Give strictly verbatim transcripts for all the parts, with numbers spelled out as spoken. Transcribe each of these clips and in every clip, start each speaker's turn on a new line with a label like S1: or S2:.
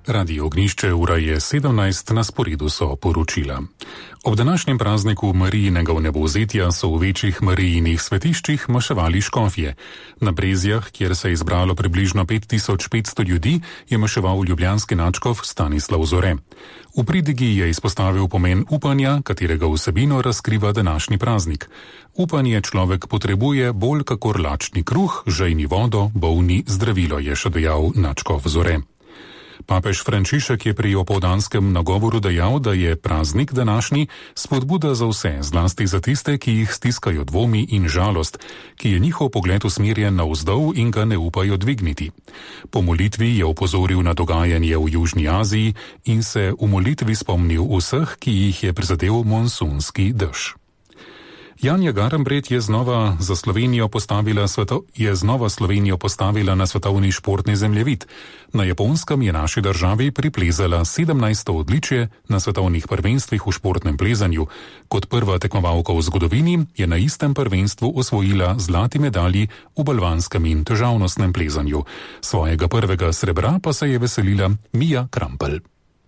S1: Radio Ognišče, ura je sedemnajst, na sporedu so poročila. Ob današnjem prazniku Marijinega vnebovzetja so v večjih Marijinih svetiščih maševali škofje. Na Brezjah, kjer se je izbralo približno pet tisoč petsto ljudi, je maševal ljubljanski nadškof Stanislav Zore. V pridigi je izpostavil pomen upanja, katerega vsebino razkriva današnji praznik. Upanje človek potrebuje bolj kakor lačni kruh, žejni vodo, bolni zdravilo, je še dejal nadškof Zore. Papež Frančišek je pri opoldanskem nagovoru dejal, da je praznik današnji spodbuda za vse, zlasti za tiste, ki jih stiskajo dvomi in žalost, ki je njihov pogled usmerjen navzdol in ga ne upajo dvigniti. Po molitvi je opozoril na dogajanje v Južni Aziji in se v molitvi spomnil vseh, ki jih je prizadel monsunski dež. Janja Garnbret je znova za Slovenijo postavila sveto, je znova Slovenijo postavila na svetovni športni zemljevid. Na Japonskem je naši državi priplezala sedemnajsto odličje na svetovnih prvenstvih v športnem plezanju. Kot prva tekmovalka v zgodovini je na istem prvenstvu osvojila zlati medalji v balvanskem in težavnostnem plezanju. Svojega prvega srebra pa se je veselila Mija Krampelj.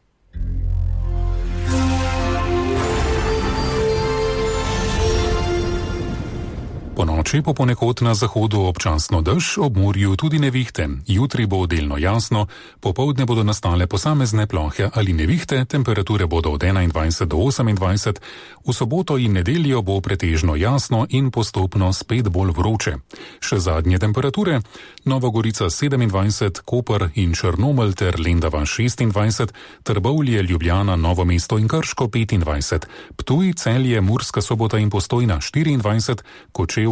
S1: Po noči po ponekod na zahodu občasno dež, ob morju tudi nevihte. Jutri bo delno jasno, popoldne bodo nastale posamezne plohe ali nevihte, temperature bodo od enaindvajset do osemindvajset, v soboto in nedeljo bo pretežno jasno in postopno spet bolj vroče. Še zadnje temperature: Nova Gorica sedemindvajset, Koper in Črnomelj ter Lendava šestindvajset, Trbovlje, Ljubljana, Novo mesto in Krško petindvajset, Ptuj, Celje, Murska Sobota in Postojna štiriindvajset, Kočevje